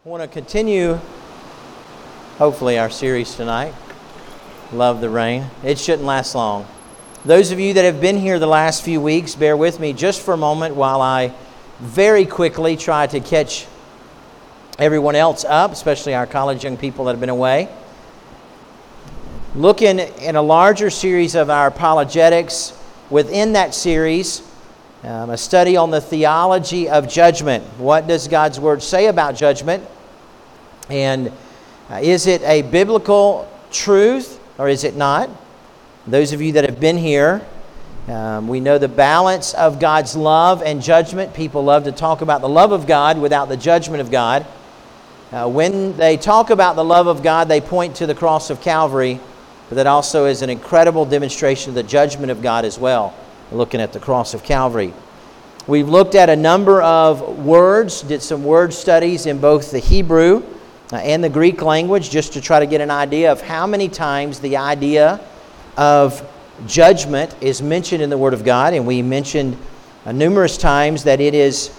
I want to continue, hopefully, our series tonight, Love the Rain. It shouldn't last long. Those of you that have been here the last few weeks, bear with me just for a moment while I very quickly try to catch everyone else up, especially our college young people that have been away. Looking in a larger series of our apologetics, within that series, a study on the theology of judgment. What does God's Word say about judgment? And is it a biblical truth or is it not? Those of you that have been here, we know the balance of God's love and judgment. People love to talk about the love of God without the judgment of God. When they talk about the love of God, they point to the cross of Calvary, but that also is an incredible demonstration of the judgment of God as well. Looking at the cross of Calvary. We've looked at a number of words, did some word studies in both the Hebrew and the Greek language just to try to get an idea of how many times the idea of judgment is mentioned in the Word of God. And we mentioned numerous times that it is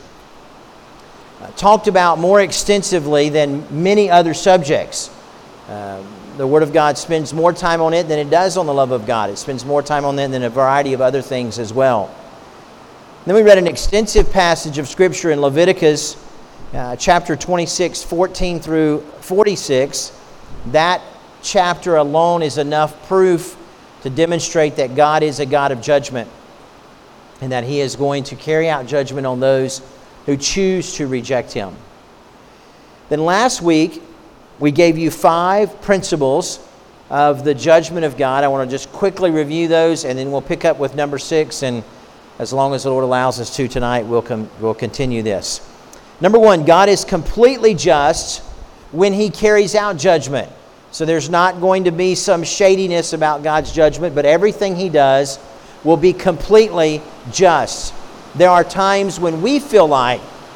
talked about more extensively than many other subjects. The Word of God spends more time on it than it does on the love of God. It spends more time on it than a variety of other things as well. Then we read an extensive passage of Scripture in Leviticus chapter 26, 14 through 46. That chapter alone is enough proof to demonstrate that God is a God of judgment and that He is going to carry out judgment on those who choose to reject Him. Then last week, we gave you 5 principles of the judgment of God. I want to just quickly review those, and then we'll pick up with number 6. And as long as the Lord allows us to tonight, we'll continue this. Number 1, God is completely just when He carries out judgment. So there's not going to be some shadiness about God's judgment, but everything He does will be completely just. There are times when we feel like,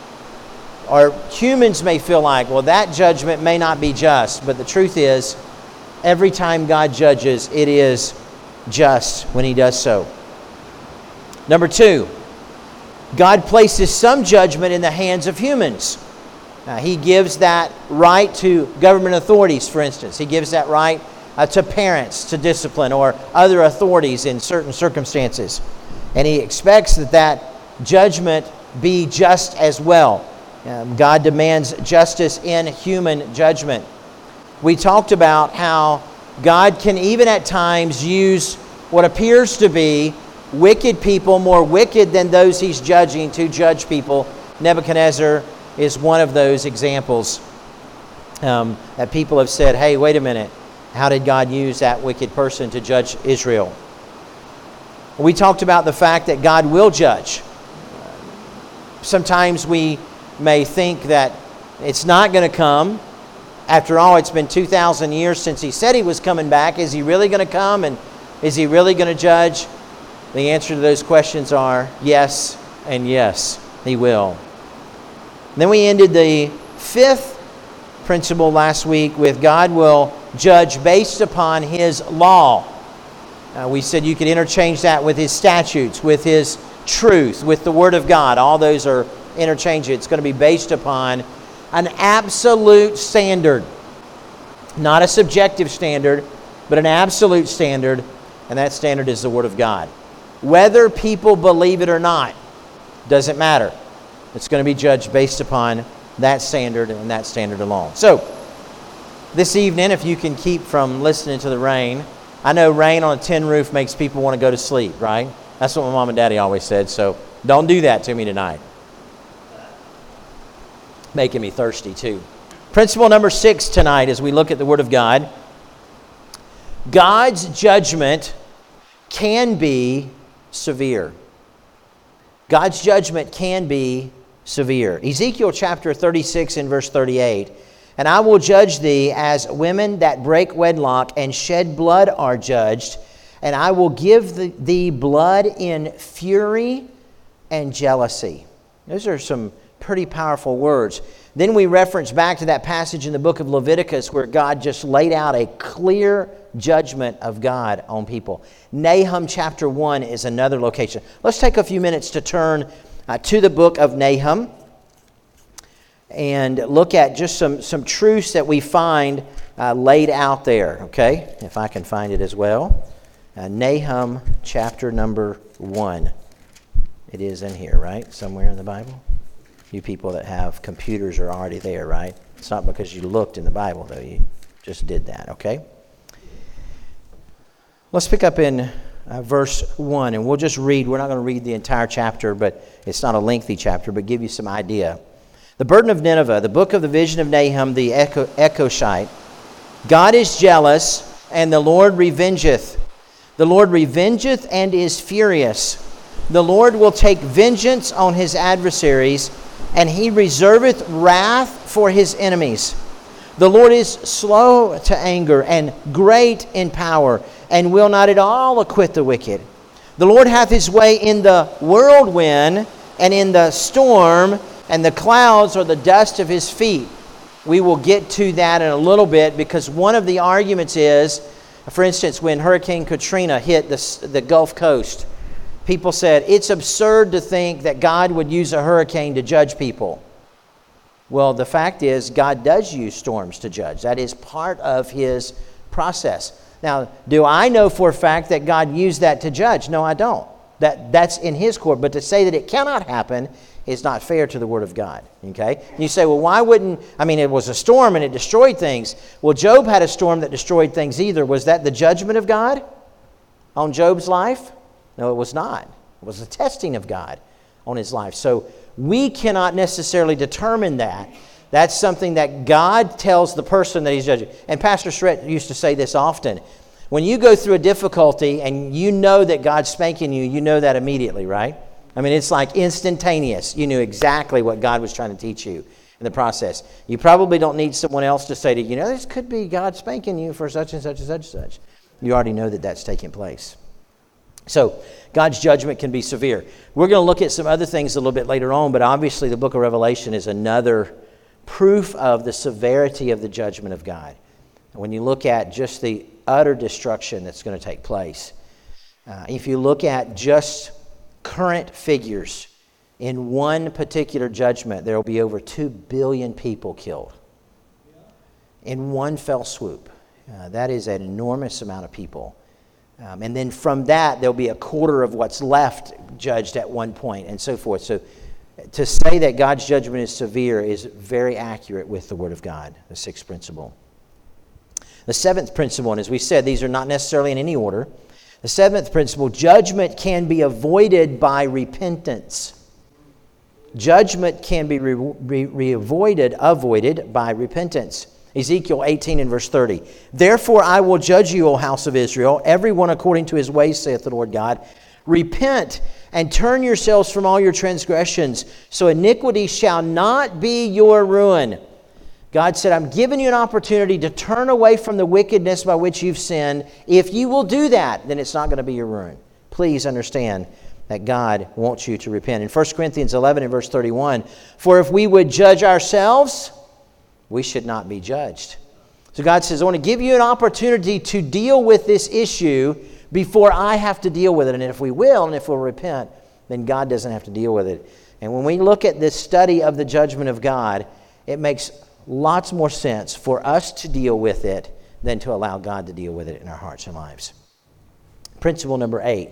or humans may feel like, well, that judgment may not be just. But the truth is, every time God judges, it is just when He does so. Number 2, God places some judgment in the hands of humans. He gives that right to government authorities, for instance. He gives that right to parents to discipline or other authorities in certain circumstances. And He expects that judgment be just as well. God demands justice in human judgment. We talked about how God can even at times use what appears to be wicked people, more wicked than those He's judging, to judge people. Nebuchadnezzar is one of those examples that people have said, hey, wait a minute, how did God use that wicked person to judge Israel? We talked about the fact that God will judge. Sometimes we may think that it's not going to come. After all, it's been 2,000 years since He said He was coming back. Is He really going to come? And is He really going to judge? The answer to those questions are yes and yes, He will. Then we ended the 5th principle last week with God will judge based upon His law. We said you could interchange that with His statutes, with His truth, with the Word of God. All those are interchange it. It's going to be based upon an absolute standard. Not a subjective standard, but an absolute standard. And that standard is the Word of God. Whether people believe it or not, doesn't matter. It's going to be judged based upon that standard and that standard alone. So, this evening, if you can keep from listening to the rain, I know rain on a tin roof makes people want to go to sleep, right? That's what my mom and daddy always said, so don't do that to me tonight. Making me thirsty too. Principle number 6 tonight as we look at the Word of God. God's judgment can be severe. God's judgment can be severe. Ezekiel chapter 36 and verse 38. And I will judge thee as women that break wedlock and shed blood are judged. And I will give thee blood in fury and jealousy. Those are some pretty powerful words. Then we reference back to that passage in the book of Leviticus where God just laid out a clear judgment of God on people. Nahum chapter 1 is another location. Let's take a few minutes to turn to the book of Nahum. and look at just some truths that we find laid out there, okay? If I can find it as well. Nahum chapter number 1. It is in here, right? Somewhere in the Bible? You people that have computers are already there, right? It's not because you looked in the Bible, though. You just did that, okay? Let's pick up in verse 1, and we'll just read. We're not going to read the entire chapter, but it's not a lengthy chapter, but give you some idea. The burden of Nineveh, the book of the vision of Nahum the Echoshite. God is jealous, and the Lord revengeth. The Lord revengeth and is furious. The Lord will take vengeance on his adversaries, and he reserveth wrath for his enemies. The Lord is slow to anger and great in power, and will not at all acquit the wicked. The Lord hath his way in the whirlwind and in the storm, and the clouds are the dust of his feet. We will get to that in a little bit, because one of the arguments is, for instance, when Hurricane Katrina hit the Gulf Coast, people said, it's absurd to think that God would use a hurricane to judge people. Well, the fact is, God does use storms to judge. That is part of his process. Now, do I know for a fact that God used that to judge? No, I don't. That's in his court. But to say that it cannot happen is not fair to the Word of God. Okay? And you say, well, why wouldn't... I mean, it was a storm and it destroyed things. Well, Job had a storm that destroyed things either. Was that the judgment of God on Job's life? No, it was not. It was a testing of God on his life. So we cannot necessarily determine that. That's something that God tells the person that he's judging. And Pastor Stretch used to say this often. When you go through a difficulty and you know that God's spanking you, you know that immediately, right? I mean, it's like instantaneous. You knew exactly what God was trying to teach you in the process. You probably don't need someone else to say to you, this could be God spanking you for such and such and such and such. You already know that that's taking place. So, God's judgment can be severe. We're going to look at some other things a little bit later on, but obviously the book of Revelation is another proof of the severity of the judgment of God. And when you look at just the utter destruction that's going to take place, if you look at just current figures, in one particular judgment, there will be over 2 billion people killed in one fell swoop. That is an enormous amount of people. And then from that, there'll be a quarter of what's left judged at one point, and so forth. So to say that God's judgment is severe is very accurate with the Word of God, the sixth principle. The seventh principle, and as we said, these are not necessarily in any order. The seventh principle, judgment can be avoided by repentance. Judgment can be avoided by repentance. Ezekiel 18 and verse 30. Therefore I will judge you, O house of Israel, everyone according to his ways, saith the Lord God. Repent and turn yourselves from all your transgressions, so iniquity shall not be your ruin. God said, I'm giving you an opportunity to turn away from the wickedness by which you've sinned. If you will do that, then it's not going to be your ruin. Please understand that God wants you to repent. In 1 Corinthians 11 and verse 31, for if we would judge ourselves, we should not be judged. So God says, I want to give you an opportunity to deal with this issue before I have to deal with it. And if we will, and if we'll repent, then God doesn't have to deal with it. And when we look at this study of the judgment of God, it makes lots more sense for us to deal with it than to allow God to deal with it in our hearts and lives. Principle number 8.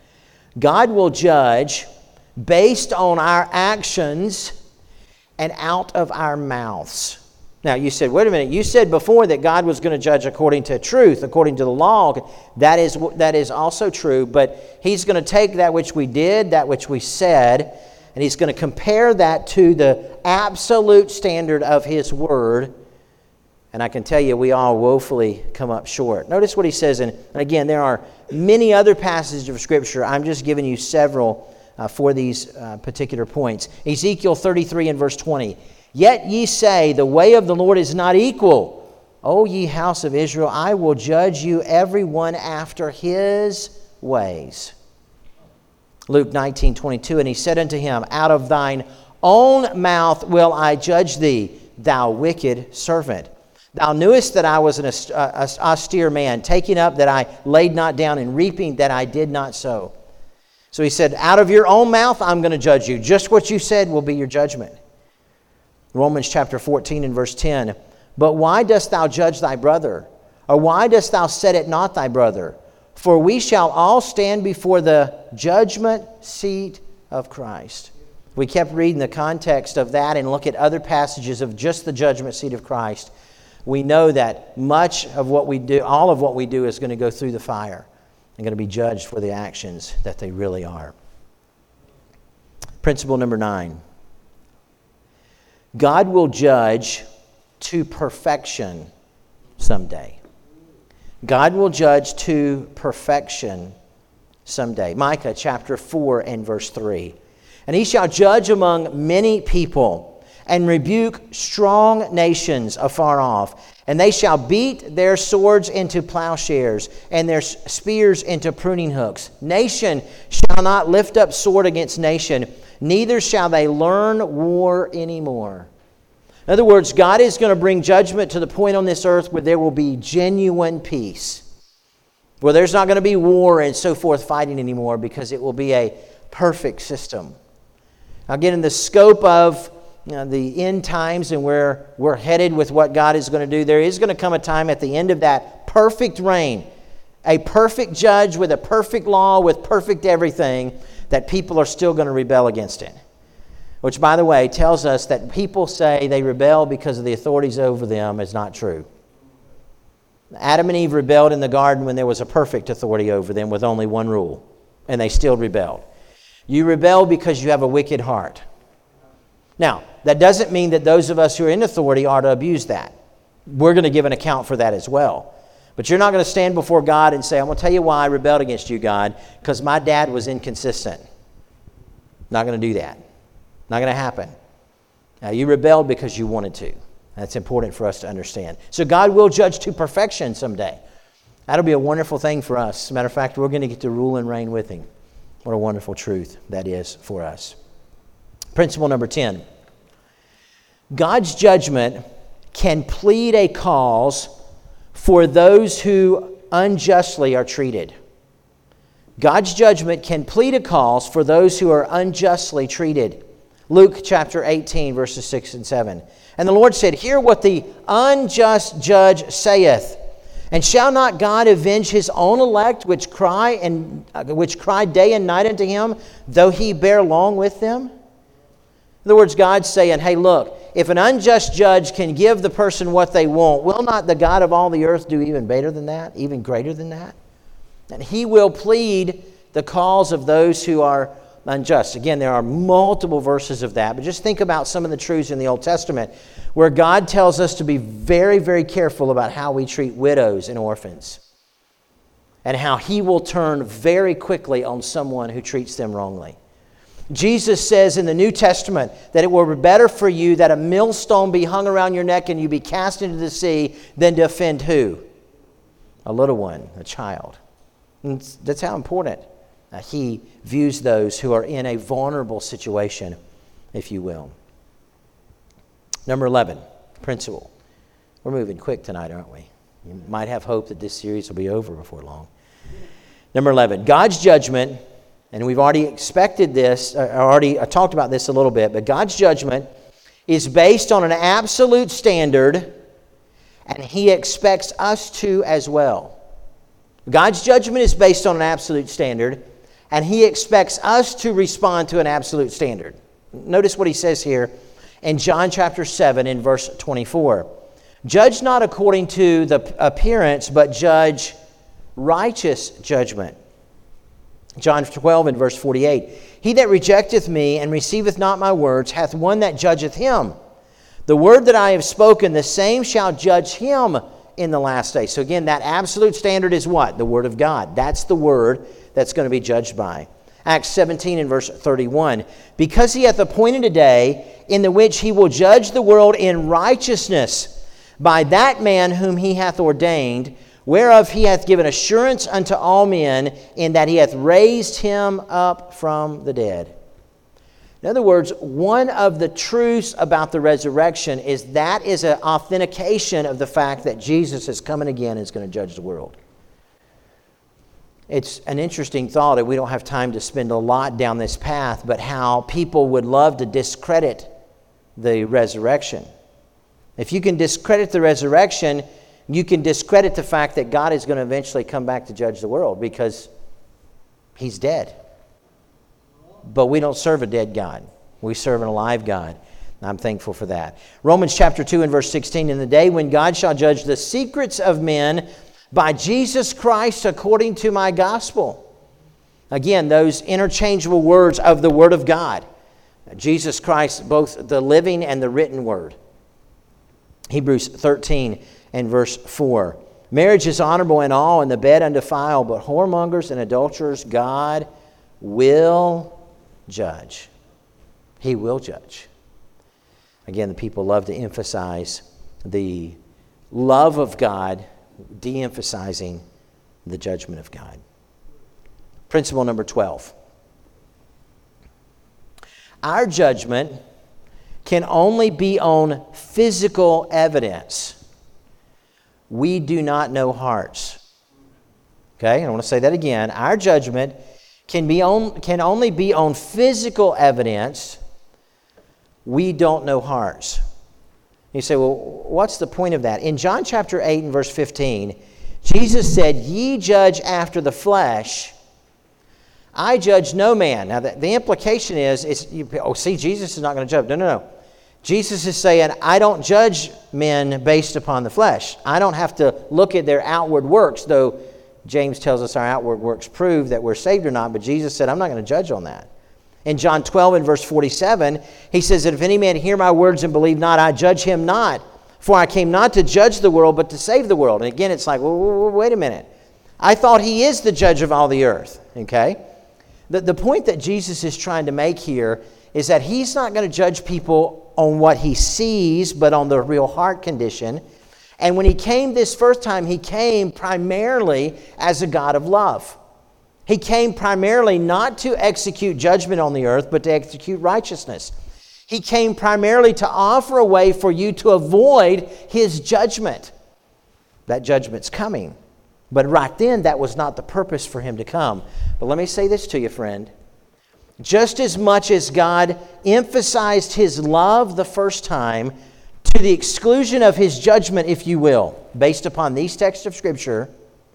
God will judge based on our actions and out of our mouths. Now, you said, wait a minute, you said before that God was going to judge according to truth, according to the law. That is also true, but He's going to take that which we did, that which we said, and He's going to compare that to the absolute standard of His Word. And I can tell you, we all woefully come up short. Notice what He says, and again, there are many other passages of Scripture. I'm just giving you several for these particular points. Ezekiel 33 and verse 20. Yet ye say, the way of the Lord is not equal. O ye house of Israel, I will judge you every one after his ways. Luke 19:22, and he said unto him, out of thine own mouth will I judge thee, thou wicked servant. Thou knewest that I was an austere man, taking up that I laid not down, and reaping that I did not sow. So he said, out of your own mouth I'm going to judge you. Just what you said will be your judgment. Romans chapter 14 and verse 10. But why dost thou judge thy brother? Or why dost thou set it not thy brother? For we shall all stand before the judgment seat of Christ. We kept reading the context of that and look at other passages of just the judgment seat of Christ. We know that much of what we do, all of what we do, is going to go through the fire and going to be judged for the actions that they really are. Principle number 9. God will judge to perfection someday. God will judge to perfection someday. Micah chapter 4 and verse 3. And he shall judge among many people and rebuke strong nations afar off. And they shall beat their swords into plowshares and their spears into pruning hooks. Nation shall not lift up sword against nation, neither shall they learn war anymore. In other words, God is going to bring judgment to the point on this earth where there will be genuine peace, where there's not going to be war and so forth fighting anymore, because it will be a perfect system. Again, in the scope of the end times and where we're headed with what God is going to do, there is going to come a time at the end of that perfect reign, a perfect judge with a perfect law, with perfect everything, that people are still going to rebel against it. Which, by the way, tells us that people say they rebel because of the authorities over them is not true. Adam and Eve rebelled in the garden when there was a perfect authority over them with only one rule, and they still rebelled. You rebel because you have a wicked heart. Now, that doesn't mean that those of us who are in authority are to abuse that. We're going to give an account for that as well. But you're not going to stand before God and say, I'm going to tell you why I rebelled against you, God, because my dad was inconsistent. Not going to do that. Not going to happen. Now, you rebelled because you wanted to. That's important for us to understand. So God will judge to perfection someday. That'll be a wonderful thing for us. As a matter of fact, we're going to get to rule and reign with Him. What a wonderful truth that is for us. Principle number 10. God's judgment can plead a cause for those who unjustly are treated. God's judgment can plead a cause for those who are unjustly treated. Luke chapter 18, verses 6 and 7. And the Lord said, Hear what the unjust judge saith. And shall not God avenge His own elect, which cry day and night unto Him, though He bear long with them? In other words, God's saying, hey, look, if an unjust judge can give the person what they want, will not the God of all the earth do even better than that, even greater than that? And He will plead the cause of those who are unjust. Again, there are multiple verses of that, but just think about some of the truths in the Old Testament where God tells us to be very, very careful about how we treat widows and orphans, and how He will turn very quickly on someone who treats them wrongly. Jesus says in the New Testament that it were better for you that a millstone be hung around your neck and you be cast into the sea than to offend who? A little one, a child. And that's how important He views those who are in a vulnerable situation, if you will. Number 11, principle. We're moving quick tonight, aren't we? You might have hope that this series will be over before long. Number 11, God's judgment, and we've already expected this, already talked about this a little bit, but God's judgment is based on an absolute standard, and He expects us to as well. God's judgment is based on an absolute standard, and He expects us to respond to an absolute standard. Notice what He says here in John chapter 7 in verse 24. Judge not according to the appearance, but judge righteous judgment. John 12 and verse 48. He that rejecteth me and receiveth not my words hath one that judgeth him. The word that I have spoken, the same shall judge him in the last day. So again, that absolute standard is what? The Word of God. That's the Word that's going to be judged by. Acts 17 and verse 31. Because He hath appointed a day in the which He will judge the world in righteousness by that man whom He hath ordained, whereof He hath given assurance unto all men, in that He hath raised Him up from the dead. In other words, one of the truths about the resurrection is that is an authentication of the fact that Jesus is coming again and is going to judge the world. It's an interesting thought, and we don't have time to spend a lot down this path, but how people would love to discredit the resurrection. If you can discredit the resurrection, you can discredit the fact that God is going to eventually come back to judge the world because He's dead. But we don't serve a dead God. We serve an alive God. And I'm thankful for that. Romans chapter 2 and verse 16, in the day when God shall judge the secrets of men by Jesus Christ according to my gospel. Again, those interchangeable words of the Word of God. Jesus Christ, both the living and the written Word. Hebrews 13 and verse 4. Marriage is honorable in all, and the bed undefiled, but whoremongers and adulterers God will judge. He will judge. Again, the people love to emphasize the love of God, de-emphasizing the judgment of God. Principle number 12. Our judgment can only be on physical evidence. We do not know hearts. Okay, I want to say that again. Our judgment can only be on physical evidence. We don't know hearts. You say, well, what's the point of that? In John chapter 8 and verse 15, Jesus said, "Ye judge after the flesh. I judge no man." Now, the implication is Jesus is not going to judge. No. Jesus is saying, I don't judge men based upon the flesh. I don't have to look at their outward works, though James tells us our outward works prove that we're saved or not, but Jesus said, I'm not going to judge on that. In John 12 and verse 47, he says that if any man hear my words and believe not, I judge him not. For I came not to judge the world, but to save the world. And again, it's like, well, wait a minute. I thought he is the judge of all the earth. Okay? The point that Jesus is trying to make here is that he's not going to judge people on what he sees, but on the real heart condition. And when he came this first time, he came primarily as a God of love. He came primarily not to execute judgment on the earth, but to execute righteousness. He came primarily to offer a way for you to avoid his judgment. That judgment's coming. But right then, that was not the purpose for him to come. But let me say this to you, friend. Just as much as God emphasized his love the first time, to the exclusion of his judgment, if you will, based upon these texts of Scripture,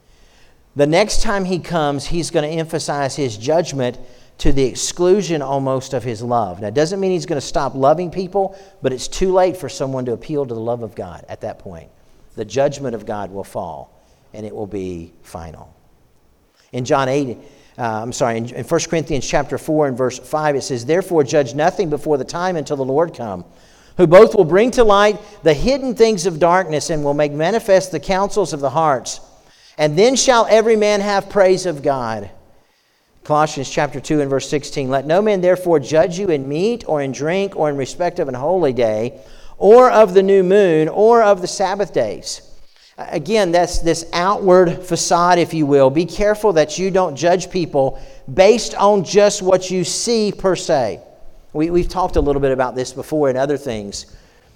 the next time he comes, he's going to emphasize his judgment to the exclusion almost of his love. Now, it doesn't mean he's going to stop loving people, but it's too late for someone to appeal to the love of God at that point. The judgment of God will fall, and it will be final. In in 1 Corinthians chapter 4 and verse 5, it says, "Therefore judge nothing before the time until the Lord come, who both will bring to light the hidden things of darkness and will make manifest the counsels of the hearts. And then shall every man have praise of God." Colossians chapter 2 and verse 16, "Let no man therefore judge you in meat or in drink or in respect of an holy day or of the new moon or of the Sabbath days." Again, that's this outward facade, if you will. Be careful that you don't judge people based on just what you see per se. We've talked a little bit about this before in other things.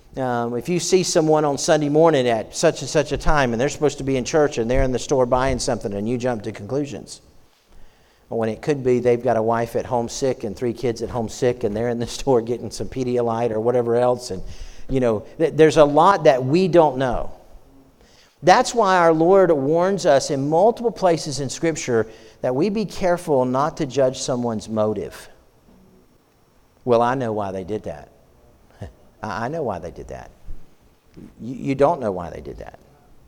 If you see someone on Sunday morning at such and such a time and they're supposed to be in church and they're in the store buying something and you jump to conclusions. When it could be they've got a wife at home sick and 3 kids at home sick and they're in the store getting some Pedialyte or whatever else. And, there's a lot that we don't know. That's why our Lord warns us in multiple places in Scripture that we be careful not to judge someone's motive. Well, I know why they did that. I know why they did that. You don't know why they did that.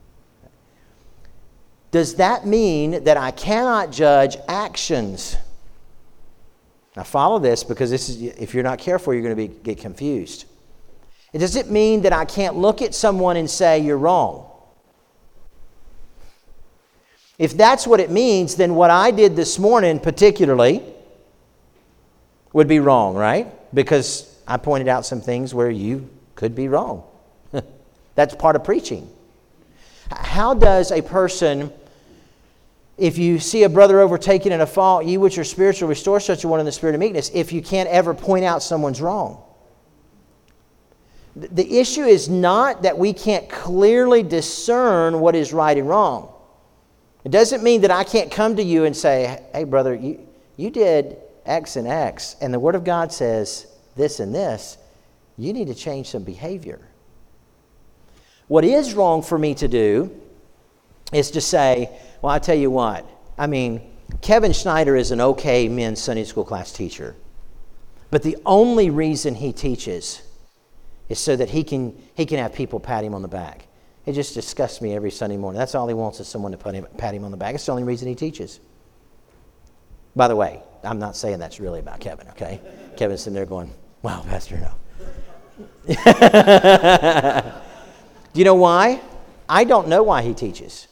Does that mean that I cannot judge actions? Now follow this, because if you're not careful, you're going to get confused. Does it mean that I can't look at someone and say, you're wrong? If that's what it means, then what I did this morning particularly would be wrong, right? Because I pointed out some things where you could be wrong. That's part of preaching. How does a person, if you see a brother overtaken in a fault, ye which are spiritual, restore such a one in the spirit of meekness, if you can't ever point out someone's wrong? The issue is not that we can't clearly discern what is right and wrong. It doesn't mean that I can't come to you and say, hey brother, you did X and X, and the Word of God says this and this. You need to change some behavior. What is wrong for me to do is to say, well, I tell you what, I mean, Kevin Schneider is an okay men's Sunday school class teacher. But the only reason he teaches is so that he can have people pat him on the back. It just disgusts me every Sunday morning. That's all he wants is someone to pat him on the back. It's the only reason he teaches. By the way, I'm not saying that's really about Kevin, okay? Kevin's sitting there going, wow, Pastor, no. Do you know why? I don't know why he teaches.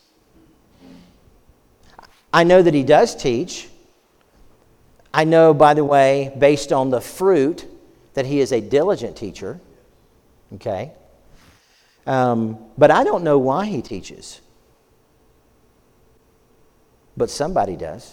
I know that he does teach. I know, by the way, based on the fruit, that he is a diligent teacher. Okay? But I don't know why he teaches. But somebody does.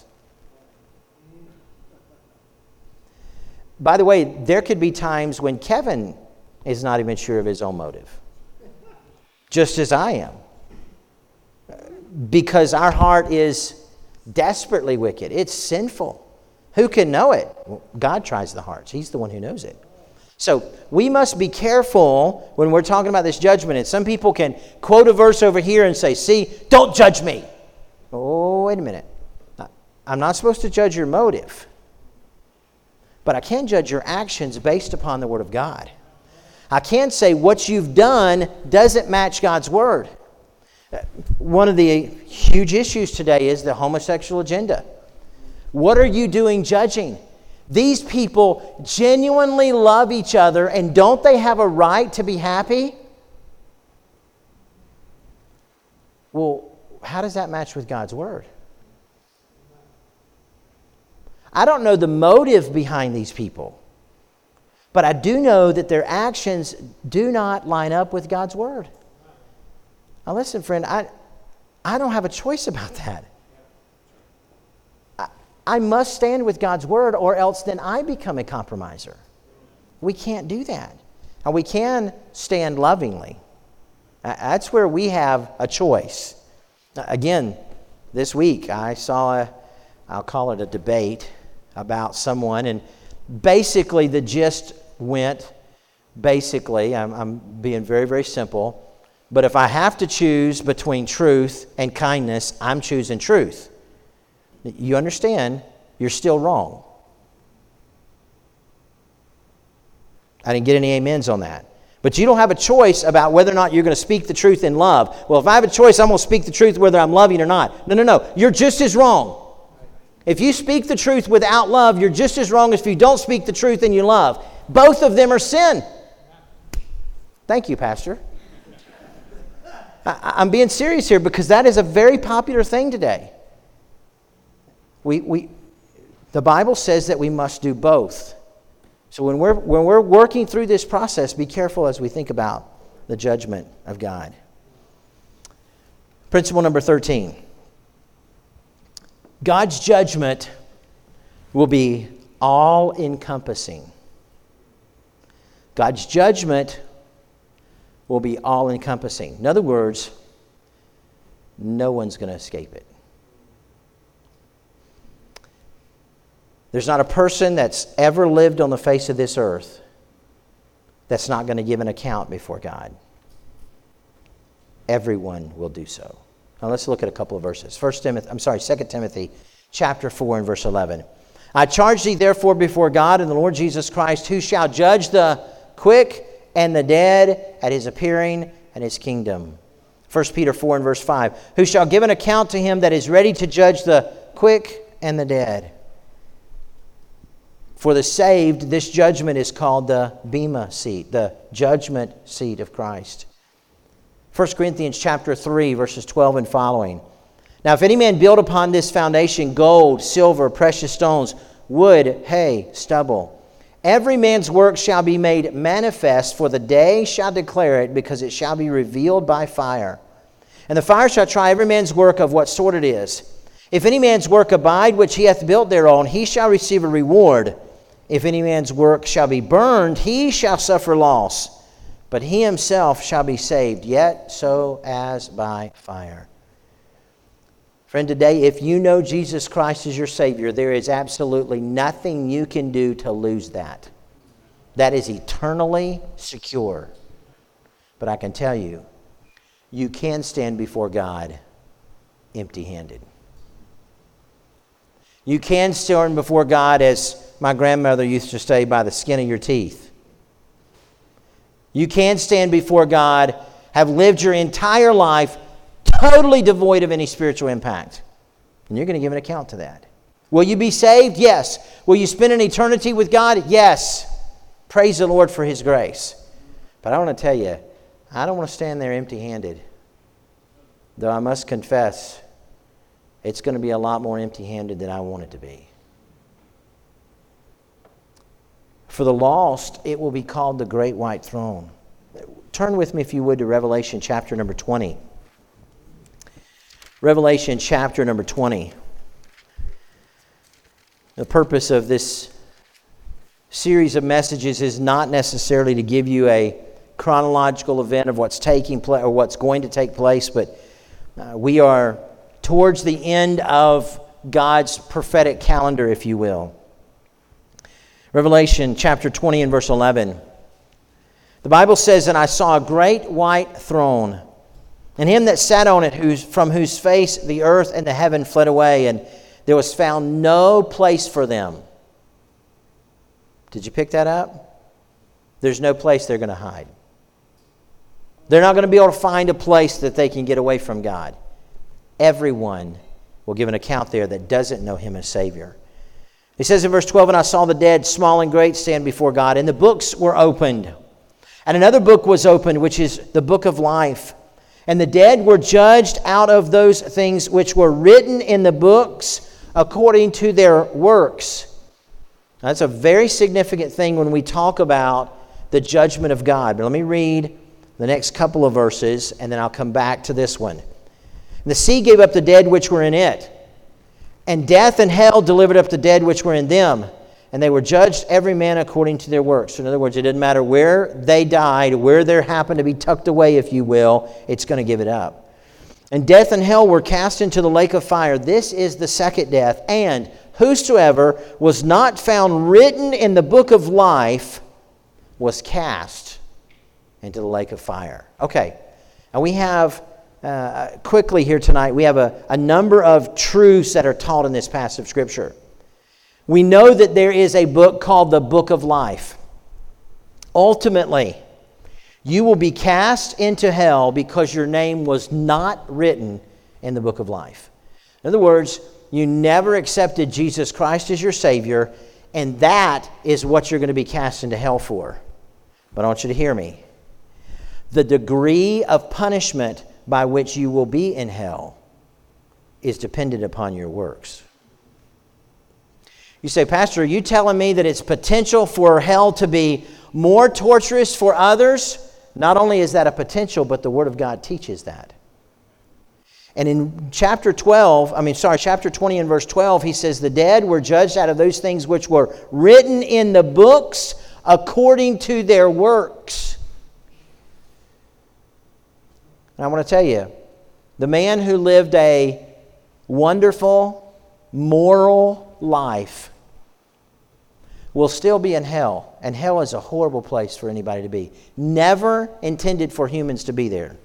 By the way, there could be times when Kevin is not even sure of his own motive. Just as I am. Because our heart is desperately wicked. It's sinful. Who can know it? Well, God tries the hearts. He's the one who knows it. So we must be careful when we're talking about this judgment. And some people can quote a verse over here and say, see, don't judge me. Oh, wait a minute. I'm not supposed to judge your motive. But I can judge your actions based upon the Word of God. I can say what you've done doesn't match God's Word. One of the huge issues today is the homosexual agenda. What are you doing judging? These people genuinely love each other, and don't they have a right to be happy? Well, how does that match with God's Word? I don't know the motive behind these people, but I do know that their actions do not line up with God's Word. Now listen, friend, I don't have a choice about that. I must stand with God's Word, or else then I become a compromiser. We can't do that. Now, we can stand lovingly. That's where we have a choice. Again, this week I saw I'll call it a debate about someone, and basically the gist went, I'm being very, very simple, but if I have to choose between truth and kindness, I'm choosing truth. You understand, you're still wrong. I didn't get any amens on that. But you don't have a choice about whether or not you're going to speak the truth in love. Well, if I have a choice, I'm going to speak the truth whether I'm loving or not. No. You're just as wrong. If you speak the truth without love, you're just as wrong as if you don't speak the truth and you love. Both of them are sin. Thank you, Pastor. I'm being serious here because that is a very popular thing today. The Bible says that we must do both. So when we're working through this process, be careful as we think about the judgment of God. Principle number 13. God's judgment will be all-encompassing. God's judgment will be all-encompassing. In other words, no one's going to escape it. There's not a person that's ever lived on the face of this earth that's not going to give an account before God. Everyone will do so. Now let's look at a couple of verses. 2 Timothy chapter 4 and verse 11. I charge thee therefore before God and the Lord Jesus Christ, who shall judge the quick and the dead at his appearing and his kingdom. 1 Peter 4 and verse 5. Who shall give an account to him that is ready to judge the quick and the dead. For the saved, this judgment is called the Bema seat, the judgment seat of Christ. 1 Corinthians chapter 3, verses 12 and following. Now, if any man build upon this foundation gold, silver, precious stones, wood, hay, stubble, every man's work shall be made manifest, for the day shall declare it, because it shall be revealed by fire. And the fire shall try every man's work of what sort it is. If any man's work abide, which he hath built thereon, he shall receive a reward. If any man's work shall be burned, he shall suffer loss, but he himself shall be saved, yet so as by fire. Friend, today, if you know Jesus Christ as your Savior, there is absolutely nothing you can do to lose that. That is eternally secure. But I can tell you, you can stand before God empty-handed. You can stand before God, as my grandmother used to say, by the skin of your teeth. You can stand before God, have lived your entire life totally devoid of any spiritual impact. And you're going to give an account to that. Will you be saved? Yes. Will you spend an eternity with God? Yes. Praise the Lord for His grace. But I want to tell you, I don't want to stand there empty-handed. Though I must confess, it's going to be a lot more empty-handed than I want it to be. For the lost, it will be called the Great White Throne. Turn with me, if you would, to Revelation chapter number 20. Revelation chapter number 20. The purpose of this series of messages is not necessarily to give you a chronological event of what's taking place or what's going to take place, but we are towards the end of God's prophetic calendar, if you will. Revelation chapter 20 and verse 11. The Bible says, "And I saw a great white throne, and him that sat on it, from whose face the earth and the heaven fled away, and there was found no place for them." Did you pick that up? There's no place they're going to hide. They're not going to be able to find a place that they can get away from God. Everyone will give an account there that doesn't know Him as Savior. He says in verse 12, "And I saw the dead, small and great, stand before God, and the books were opened. And another book was opened, which is the book of life. And the dead were judged out of those things which were written in the books according to their works." Now, that's a very significant thing when we talk about the judgment of God. But let me read the next couple of verses, and then I'll come back to this one. "And the sea gave up the dead which were in it, and death and hell delivered up the dead which were in them. And they were judged every man according to their works." So in other words, it didn't matter where they died, where they happened to be tucked away, if you will, it's going to give it up. "And death and hell were cast into the lake of fire. This is the second death. And whosoever was not found written in the book of life was cast into the lake of fire." Okay, and we have, quickly here tonight, we have a number of truths that are taught in this passage of Scripture. We know that there is a book called the Book of Life. Ultimately, you will be cast into hell because your name was not written in the Book of Life. In other words, you never accepted Jesus Christ as your Savior, and that is what you're going to be cast into hell for. But I want you to hear me. The degree of punishment by which you will be in hell is dependent upon your works. You say, "Pastor, are you telling me that it's potential for hell to be more torturous for others?" Not only is that a potential, but the Word of God teaches that. And in chapter 20 and verse 12, he says, "The dead were judged out of those things which were written in the books according to their works." And I want to tell you, the man who lived a wonderful, moral life will still be in hell. And hell is a horrible place for anybody to be. Never intended for humans to be there.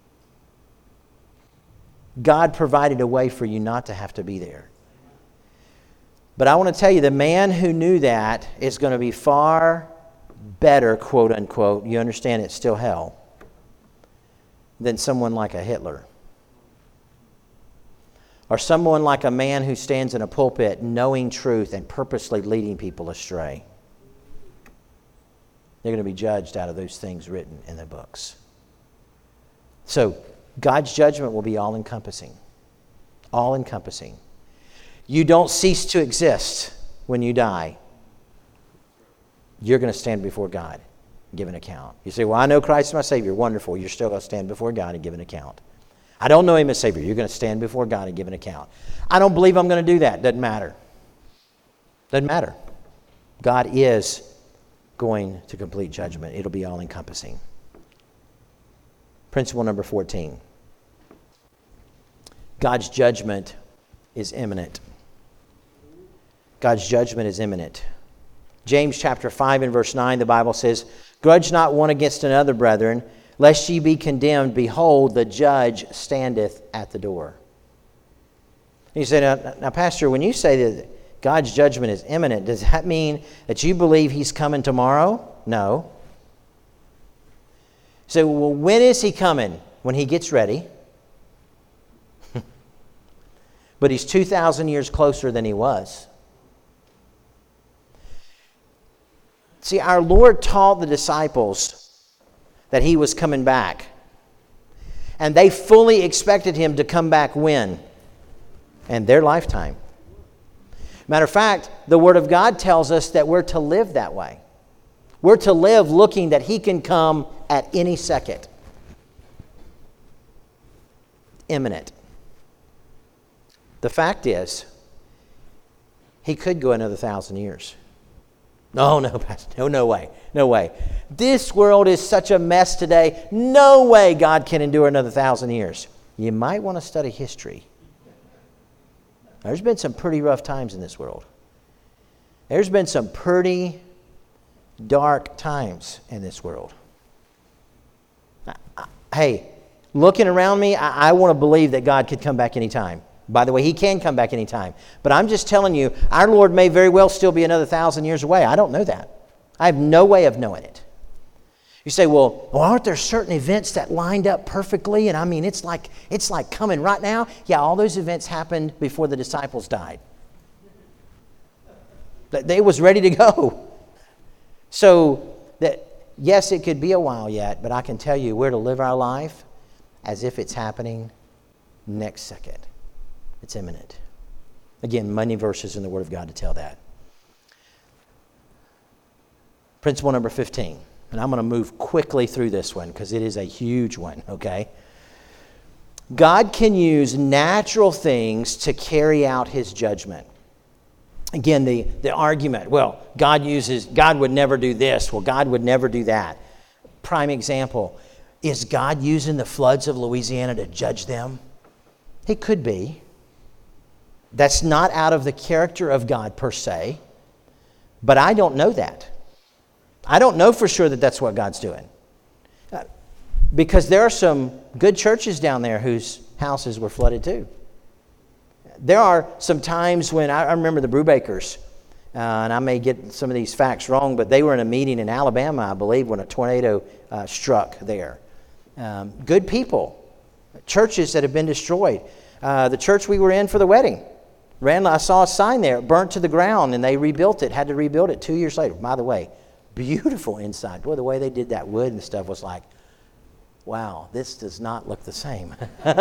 God provided a way for you not to have to be there. But I want to tell you, the man who knew that is going to be far better, quote unquote, you understand it's still hell, than someone like a Hitler. Or someone like a man who stands in a pulpit knowing truth and purposely leading people astray. They're going to be judged out of those things written in the books. So, God's judgment will be all-encompassing. All-encompassing. You don't cease to exist when you die. You're going to stand before God and give an account. You say, "Well, I know Christ is my Savior." Wonderful. You're still going to stand before God and give an account. "I don't know Him as Savior." You're going to stand before God and give an account. "I don't believe I'm going to do that." Doesn't matter. Doesn't matter. God is going to complete judgment. It'll be all-encompassing. Principle number 14. God's judgment is imminent. God's judgment is imminent. James chapter 5 and verse 9, the Bible says, "Grudge not one against another, brethren, lest ye be condemned. Behold, the judge standeth at the door." You say, now, Pastor, when you say that God's judgment is imminent, does that mean that you believe He's coming tomorrow? No. So, well, when is He coming? When He gets ready. But He's 2,000 years closer than He was. See, our Lord taught the disciples that He was coming back. And they fully expected Him to come back when? In their lifetime. Matter of fact, the Word of God tells us that we're to live that way. We're to live looking that He can come at any second. Imminent. The fact is, He could go another 1,000 years. No, Pastor, no way. No way. This world is such a mess today. No way God can endure another 1,000 years. You might want to study history. There's been some pretty rough times in this world. There's been some pretty dark times in this world. Hey, looking around me, I want to believe that God could come back anytime. By the way, He can come back anytime. But I'm just telling you, our Lord may very well still be another 1,000 years away. I don't know that. I have no way of knowing it. You say, well, aren't there certain events that lined up perfectly? And I mean, it's like coming right now. Yeah, all those events happened before the disciples died. They was ready to go. So, that yes, it could be a while yet, but I can tell you we're to live our life as if it's happening next second. It's imminent. Again, many verses in the Word of God to tell that. Principle number 15. And I'm going to move quickly through this one because it is a huge one, okay? God can use natural things to carry out His judgment. Again, the argument, well, God would never do this. Well, God would never do that. Prime example, is God using the floods of Louisiana to judge them? He could be. That's not out of the character of God per se, but I don't know that. I don't know for sure that that's what God's doing. Because there are some good churches down there whose houses were flooded too. There are some times when, I remember the Brubakers, and I may get some of these facts wrong, but they were in a meeting in Alabama, I believe, when a tornado struck there. Good people, churches that have been destroyed. The church we were in for the wedding, I saw a sign there, burnt to the ground, and they rebuilt it, had to rebuild it 2 years later. By the way, beautiful inside. Boy, the way they did that wood and stuff was like, wow, this does not look the same.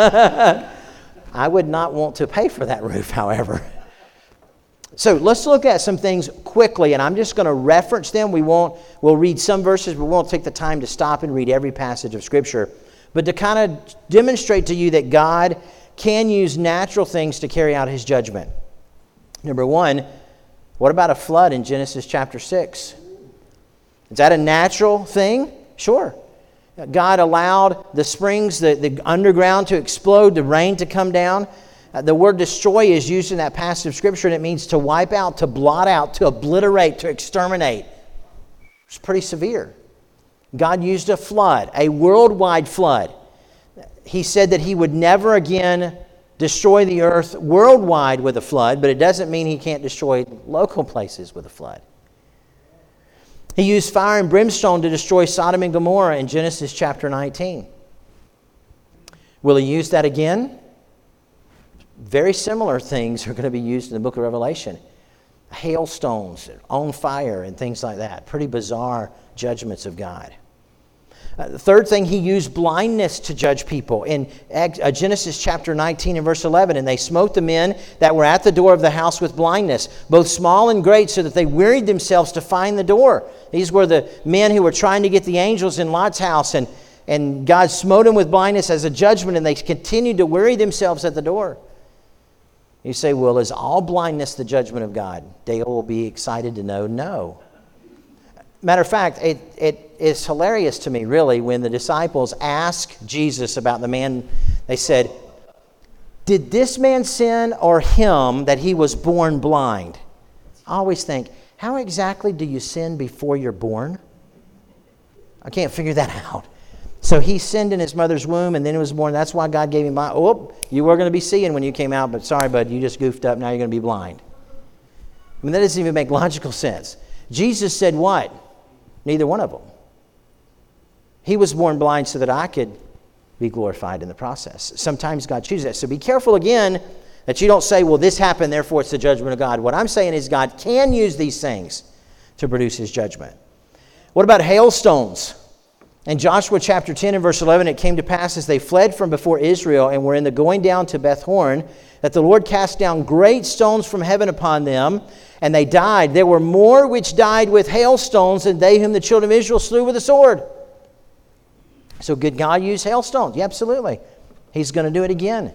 I would not want to pay for that roof, however. So let's look at some things quickly, and I'm just going to reference them. We'll read some verses, but we won't take the time to stop and read every passage of Scripture. But to kind of demonstrate to you that God can use natural things to carry out His judgment. Number one, what about a flood in Genesis chapter 6? Is that a natural thing? Sure. God allowed the springs, the underground to explode, the rain to come down. The word destroy is used in that passage of Scripture, and it means to wipe out, to blot out, to obliterate, to exterminate. It's pretty severe. God used a flood, a worldwide flood. He said that He would never again destroy the earth worldwide with a flood, but it doesn't mean He can't destroy local places with a flood. He used fire and brimstone to destroy Sodom and Gomorrah in Genesis chapter 19. Will He use that again? Very similar things are going to be used in the book of Revelation. Hailstones on fire and things like that. Pretty bizarre judgments of God. The third thing, He used blindness to judge people. In Genesis chapter 19 and verse 11, and they smote the men that were at the door of the house with blindness, both small and great, so that they wearied themselves to find the door. These were the men who were trying to get the angels in Lot's house, and God smote them with blindness as a judgment, and they continued to weary themselves at the door. You say, well, is all blindness the judgment of God? Dale will be excited to know, no. Matter of fact, it is hilarious to me, really, when the disciples asked Jesus about the man. They said, did this man sin or him that he was born blind? I always think, how exactly do you sin before you're born? I can't figure that out. So he sinned in his mother's womb, and then he was born. That's why God gave him you were going to be seeing when you came out, but sorry, bud, you just goofed up. Now you're going to be blind. I mean, that doesn't even make logical sense. Jesus said what? Neither one of them. He was born blind so that I could be glorified in the process. Sometimes God chooses that. So be careful again that you don't say, well, this happened, therefore it's the judgment of God. What I'm saying is God can use these things to produce his judgment. What about hailstones? In Joshua chapter 10 and verse 11, it came to pass as they fled from before Israel and were in the going down to Beth Horon, that the Lord cast down great stones from heaven upon them, and they died. There were more which died with hailstones than they whom the children of Israel slew with the sword. So could God use hailstones? Yeah, absolutely. He's going to do it again.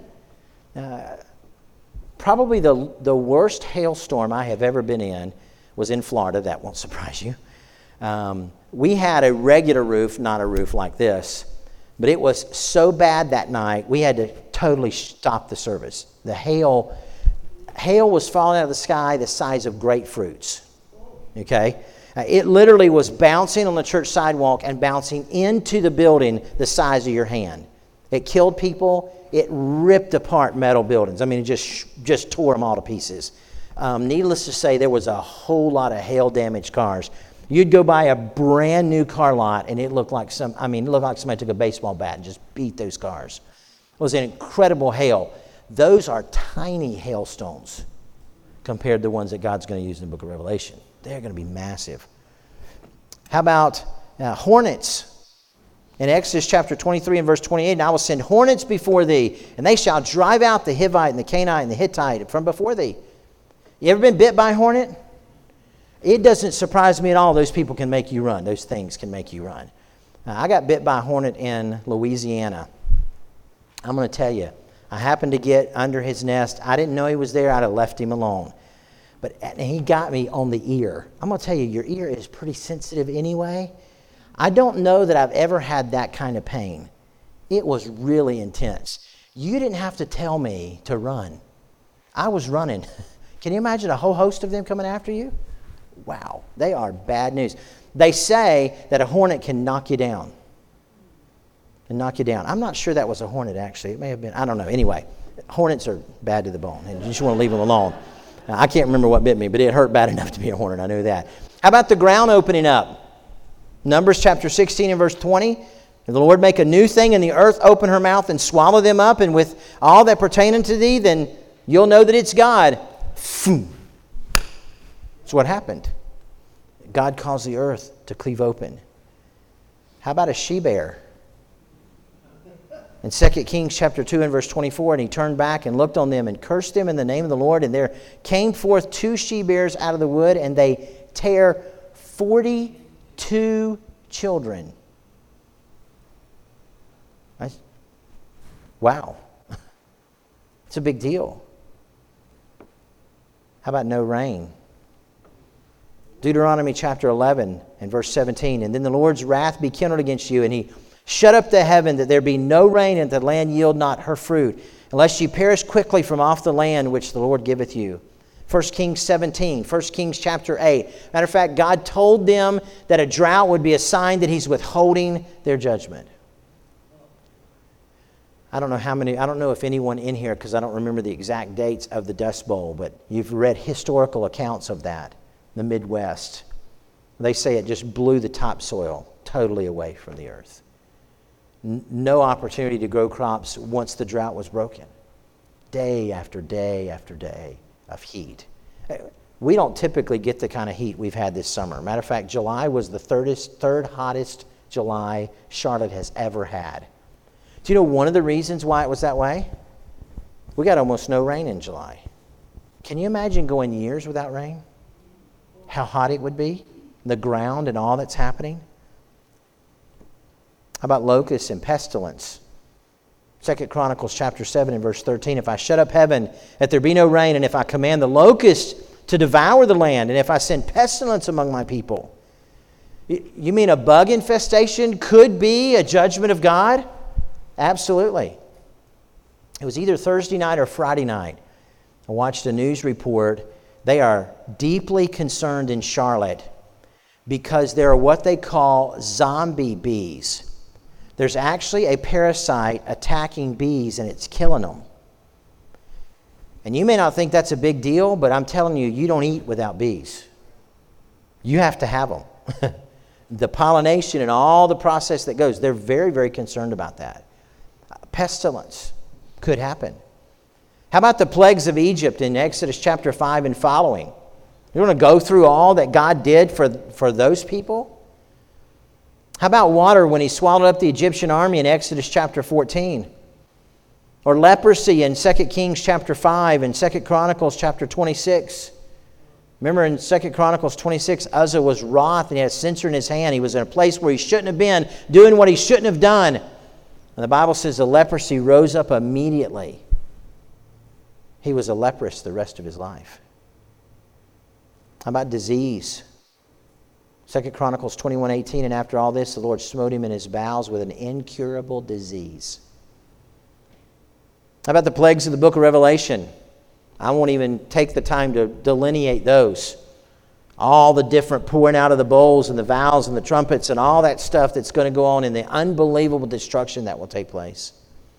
Probably the worst hailstorm I have ever been in was in Florida. That won't surprise you. We had a regular roof, not a roof like this, but it was so bad that night, we had to totally stop the service. The hail was falling out of the sky the size of grapefruits. Okay? It literally was bouncing on the church sidewalk and bouncing into the building the size of your hand. It killed people. It ripped apart metal buildings. I mean, it just tore them all to pieces. Needless to say, there was a whole lot of hail-damaged cars. You'd go by a brand new car lot, and it looked like somebody took a baseball bat and just beat those cars. It was an incredible hail. Those are tiny hailstones compared to the ones that God's going to use in the book of Revelation. They're going to be massive. How about hornets? In Exodus chapter 23 and verse 28, and I will send hornets before thee, and they shall drive out the Hivite and the Canaanite and the Hittite from before thee. You ever been bit by a hornet? It doesn't surprise me at all. Those people can make you run. Those things can make you run. I got bit by a hornet in Louisiana. I'm going to tell you, I happened to get under his nest. I didn't know he was there. I'd have left him alone. But he got me on the ear. I'm going to tell you, your ear is pretty sensitive anyway. I don't know that I've ever had that kind of pain. It was really intense. You didn't have to tell me to run. I was running. Can you imagine a whole host of them coming after you? Wow, they are bad news. They say that a hornet can knock you down. I'm not sure that was a hornet, actually. It may have been. I don't know. Anyway, hornets are bad to the bone, and you just want to leave them alone. I can't remember what bit me, but it hurt bad enough to be a hornet. I knew that. How about the ground opening up? Numbers chapter 16 and verse 20. If the Lord make a new thing in the earth, open her mouth and swallow them up, and with all that pertain unto thee, then you'll know that it's God. That's what happened. God caused the earth to cleave open. How about a she-bear? In 2 Kings chapter 2 and verse 24, and he turned back and looked on them and cursed them in the name of the Lord. And there came forth 2 she-bears out of the wood, and they tear 42 children. Wow. It's a big deal. How about no rain? Deuteronomy chapter 11 and verse 17. And then the Lord's wrath be kindled against you, and he shut up the heaven that there be no rain, and the land yield not her fruit, unless ye perish quickly from off the land which the Lord giveth you. 1 Kings 17, 1 Kings chapter 8. Matter of fact, God told them that a drought would be a sign that he's withholding their judgment. I don't know if anyone in here, because I don't remember the exact dates of the Dust Bowl, but you've read historical accounts of that, the Midwest. They say it just blew the topsoil totally away from the earth. No opportunity to grow crops once the drought was broken. Day after day after day of heat. We don't typically get the kind of heat we've had this summer. Matter of fact, July was the third hottest July Charlotte has ever had. Do you know one of the reasons why it was that way? We got almost no rain in July. Can you imagine going years without rain? How hot it would be? The ground and all that's happening? How about locusts and pestilence? 2 Chronicles chapter 7 and verse 13. If I shut up heaven, that there be no rain, and if I command the locusts to devour the land, and if I send pestilence among my people. You mean a bug infestation could be a judgment of God? Absolutely. It was either Thursday night or Friday night. I watched a news report They are deeply concerned in Charlotte because there are what they call zombie bees. There's actually a parasite attacking bees and it's killing them. And you may not think that's a big deal, but I'm telling you, you don't eat without bees. You have to have them. The pollination and all the process that goes, they're very, very concerned about that. Pestilence could happen. How about the plagues of Egypt in Exodus chapter 5 and following? You want to go through all that God did for those people? How about water when he swallowed up the Egyptian army in Exodus chapter 14? Or leprosy in 2 Kings chapter 5 and 2 Chronicles chapter 26? Remember in 2 Chronicles 26, Uzzah was wroth and he had a censer in his hand. He was in a place where he shouldn't have been, doing what he shouldn't have done. And the Bible says the leprosy rose up immediately. He was a leprous the rest of his life. How about disease? 2 Chronicles 21:18, and after all this, the Lord smote him in his bowels with an incurable disease. How about the plagues of the book of Revelation? I won't even take the time to delineate those. All the different pouring out of the bowls and the vials and the trumpets and all that stuff that's going to go on in the unbelievable destruction that will take place.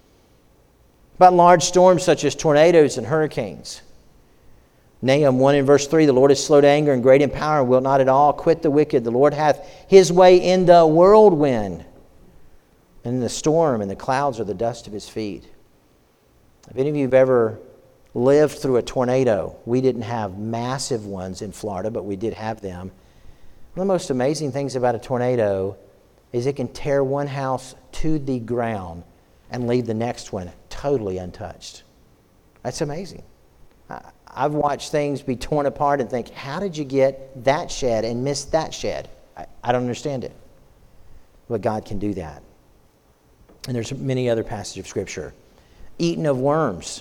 About large storms such as tornadoes and hurricanes. Nahum 1 and verse 3, the Lord is slow to anger and great in power and will not at all quit the wicked. The Lord hath his way in the whirlwind, and in the storm, and the clouds are the dust of his feet. If any of you have ever lived through a tornado, we didn't have massive ones in Florida, but we did have them. One of the most amazing things about a tornado is it can tear one house to the ground and leave the next one totally untouched. That's amazing. I've watched things be torn apart and think, how did you get that shed and miss that shed? I don't understand it. But God can do that. And there's many other passages of Scripture. Eaten of worms.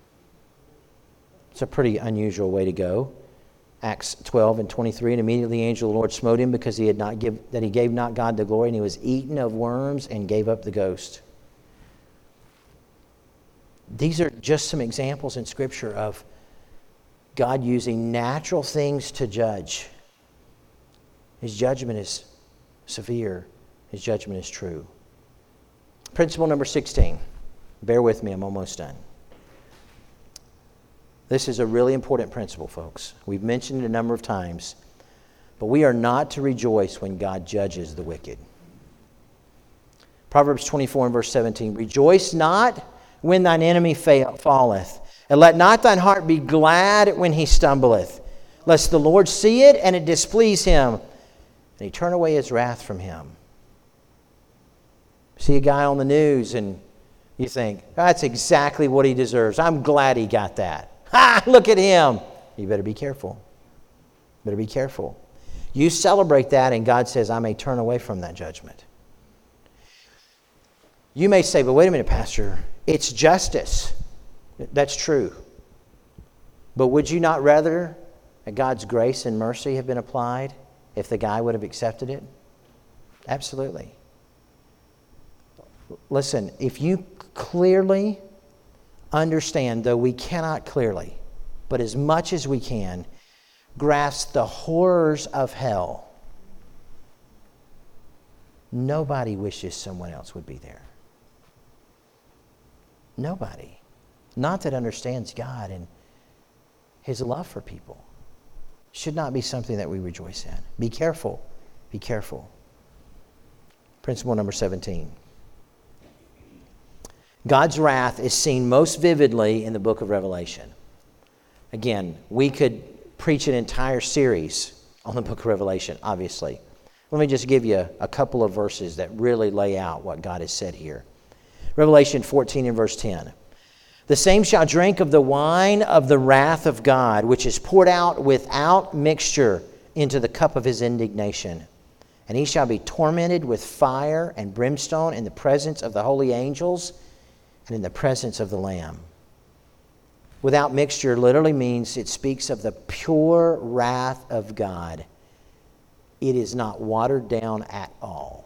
It's a pretty unusual way to go. Acts 12 and 23, and immediately the angel of the Lord smote him because he gave not God the glory, and he was eaten of worms and gave up the ghost. These are just some examples in Scripture of God using natural things to judge. His judgment is severe. His judgment is true. Principle number 16. Bear with me, I'm almost done. This is a really important principle, folks. We've mentioned it a number of times. But we are not to rejoice when God judges the wicked. Proverbs 24 and verse 17. Rejoice not when thine enemy falleth, and let not thine heart be glad when he stumbleth, lest the Lord see it and it displease him, and he turn away his wrath from him. See a guy on the news and you think, that's exactly what he deserves. I'm glad he got that. Ha! Look at him. You better be careful. Better be careful. You celebrate that and God says, I may turn away from that judgment. You may say, but wait a minute, Pastor. It's justice. That's true. But would you not rather that God's grace and mercy have been applied if the guy would have accepted it? Absolutely. Listen, if you clearly understand, though we cannot clearly, but as much as we can, grasp the horrors of hell, nobody wishes someone else would be there. Nobody. Not that understands God and His love for people. Should not be something that we rejoice in. Be careful. Be careful. Principle number 17. God's wrath is seen most vividly in the book of Revelation. Again, we could preach an entire series on the book of Revelation, obviously. Let me just give you a couple of verses that really lay out what God has said here. Revelation 14 and verse 10. The same shall drink of the wine of the wrath of God, which is poured out without mixture into the cup of his indignation. And he shall be tormented with fire and brimstone in the presence of the holy angels and in the presence of the Lamb. Without mixture literally means it speaks of the pure wrath of God. It is not watered down at all.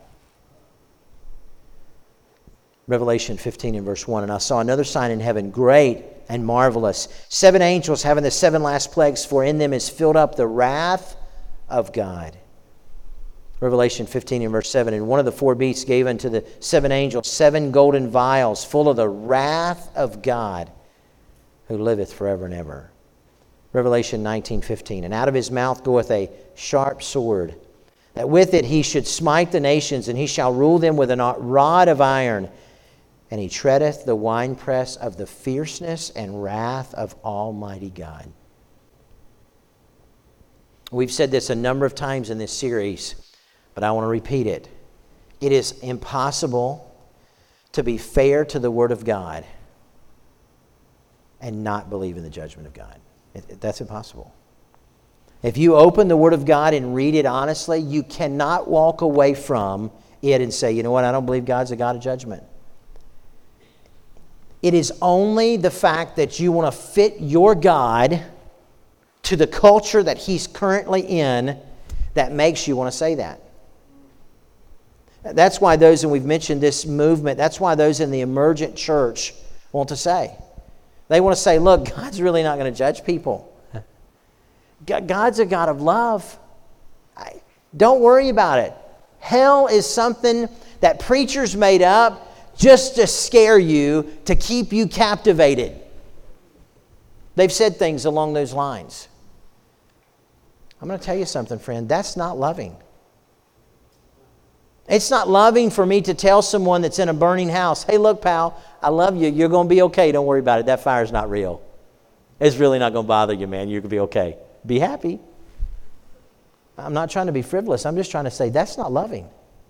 Revelation 15 and verse 1, and I saw another sign in heaven, great and marvelous. 7 angels having the 7 last plagues, for in them is filled up the wrath of God. Revelation 15 and verse 7, and one of the 4 beasts gave unto the 7 angels 7 golden vials full of the wrath of God, who liveth forever and ever. Revelation 19:15, and out of his mouth goeth a sharp sword, that with it he should smite the nations, and he shall rule them with a rod of iron. And he treadeth the winepress of the fierceness and wrath of Almighty God. We've said this a number of times in this series, but I want to repeat it. It is impossible to be fair to the Word of God and not believe in the judgment of God. That's impossible. If you open the Word of God and read it honestly, you cannot walk away from it and say, you know what, I don't believe God's a God of judgment. It is only the fact that you want to fit your God to the culture that He's currently in that makes you want to say that. That's why those, and we've mentioned this movement, that's why those in the emergent church want to say. They want to say, look, God's really not going to judge people. God's a God of love. Don't worry about it. Hell is something that preachers made up just to scare you, to keep you captivated. They've said things along those lines. I'm going to tell you something, friend. That's not loving. It's not loving for me to tell someone that's in a burning house, hey, look, pal, I love you. You're going to be okay. Don't worry about it. That fire's not real. It's really not going to bother you, man. You're going to be okay. Be happy. I'm not trying to be frivolous. I'm just trying to say that's not loving.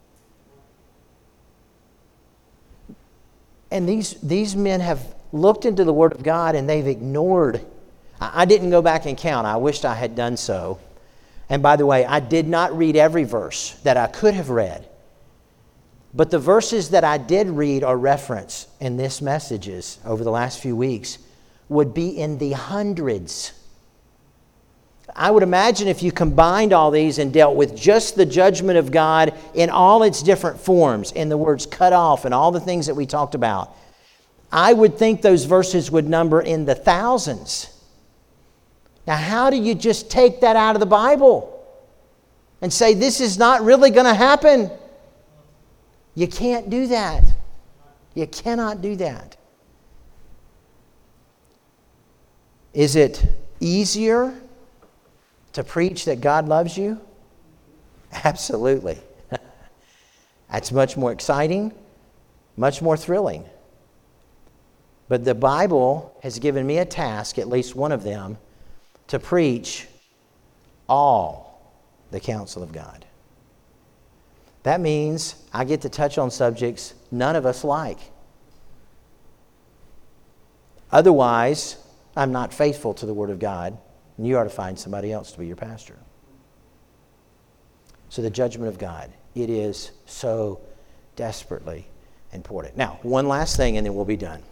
And these men have looked into the Word of God and they've ignored. I didn't go back and count. I wished I had done so. And by the way, I did not read every verse that I could have read. But the verses that I did read or reference in this messages over the last few weeks would be in the hundreds. I would imagine if you combined all these and dealt with just the judgment of God in all its different forms, in the words cut off and all the things that we talked about, I would think those verses would number in the thousands. Now, how do you just take that out of the Bible and say this is not really going to happen? You can't do that. You cannot do that. Is it easier to preach that God loves you? Absolutely. That's much more exciting, much more thrilling. But the Bible has given me a task, at least one of them, to preach all the counsel of God. That means I get to touch on subjects none of us like. Otherwise, I'm not faithful to the Word of God, and you ought to find somebody else to be your pastor. So the judgment of God, it is so desperately important. Now, one last thing and then we'll be done.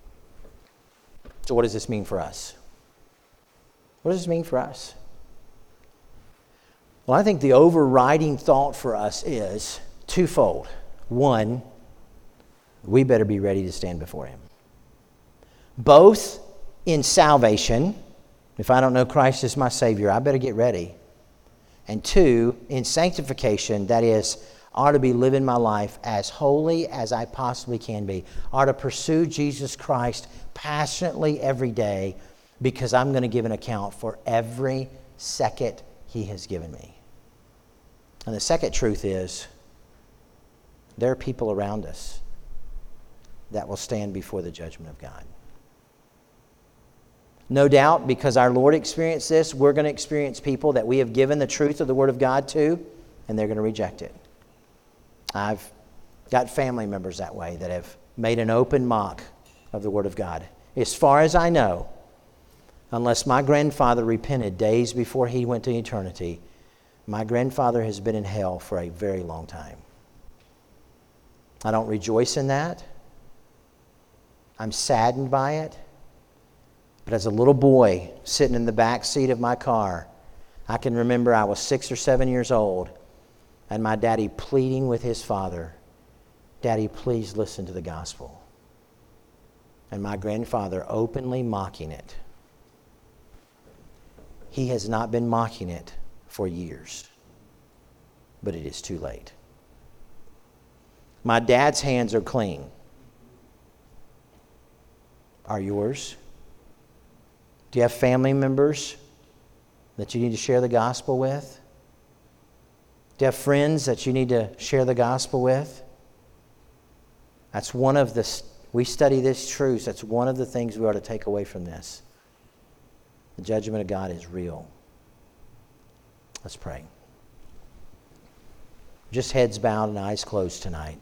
So what does this mean for us? What does this mean for us? Well, I think the overriding thought for us is twofold. One, we better be ready to stand before Him. Both in salvation, if I don't know Christ as my Savior, I better get ready. And two, in sanctification, that is, I ought to be living my life as holy as I possibly can be. I ought to pursue Jesus Christ passionately every day because I'm going to give an account for every second He has given me. And the second truth is, there are people around us that will stand before the judgment of God. No doubt, because our Lord experienced this, we're going to experience people that we have given the truth of the Word of God to, and they're going to reject it. I've got family members that way that have made an open mock of the Word of God. As far as I know, unless my grandfather repented days before he went to eternity, my grandfather has been in hell for a very long time. I don't rejoice in that. I'm saddened by it. But as a little boy sitting in the back seat of my car, I can remember I was 6 or 7 years old and my daddy pleading with his father, Daddy, please listen to the gospel. and my grandfather openly mocking it. He has not been mocking it for years, but it is too late. My dad's hands are clean. Are yours? Do you have family members that you need to share the gospel with? Do you have friends that you need to share the gospel with? That's one of the, we study this truth. That's one of the things we ought to take away from this. The judgment of God is real. Let's pray. Just heads bowed and eyes closed tonight.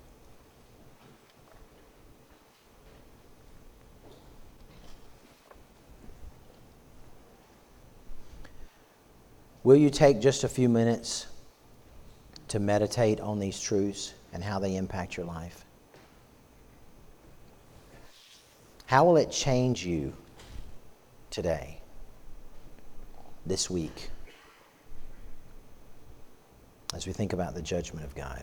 Will you take just a few minutes to meditate on these truths and how they impact your life? How will it change you today, this week, as we think about the judgment of God?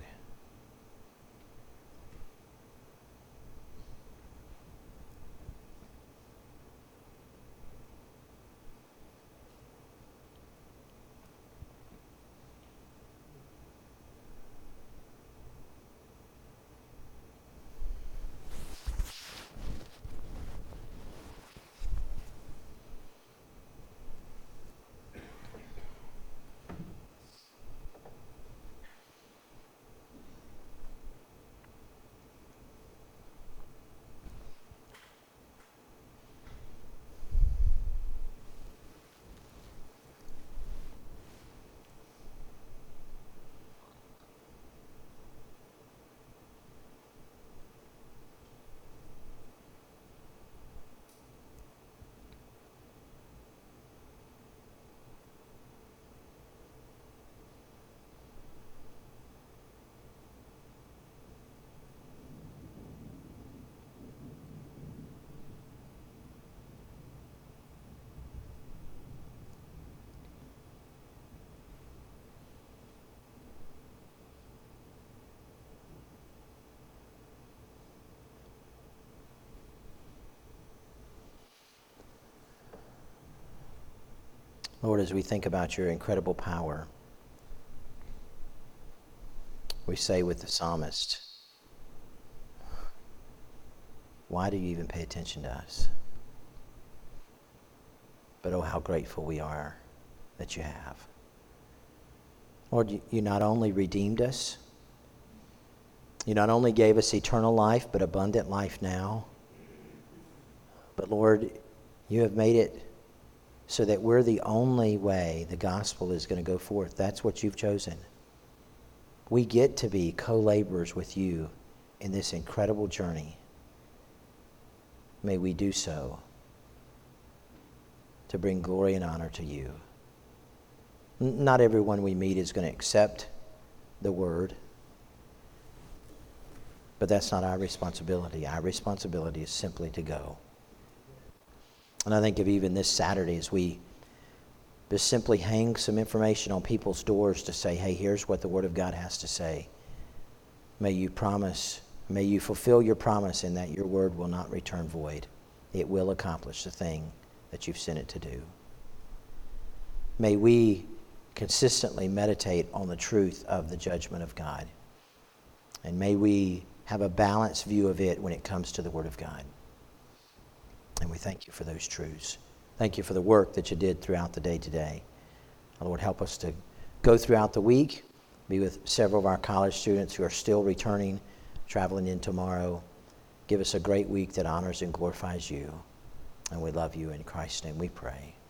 Lord, as we think about your incredible power, we say with the psalmist, why do you even pay attention to us? But oh, how grateful we are that you have. Lord, you not only redeemed us, you not only gave us eternal life, but abundant life now. But Lord, you have made it so that we're the only way the gospel is going to go forth. That's what you've chosen. We get to be co-laborers with you in this incredible journey. May we do so to bring glory and honor to you. Not everyone we meet is going to accept the word, but that's not our responsibility. Our responsibility is simply to go. And I think of even this Saturday as we just simply hang some information on people's doors to say, hey, here's what the Word of God has to say. May you fulfill your promise in that your word will not return void. It will accomplish the thing that you've sent it to do. May we consistently meditate on the truth of the judgment of God. And may we have a balanced view of it when it comes to the Word of God. And we thank you for those truths. Thank you for the work that you did throughout the day today. Lord, help us to go throughout the week, be with several of our college students who are still returning, traveling in tomorrow. Give us a great week that honors and glorifies you. And we love you. In Christ's name we pray.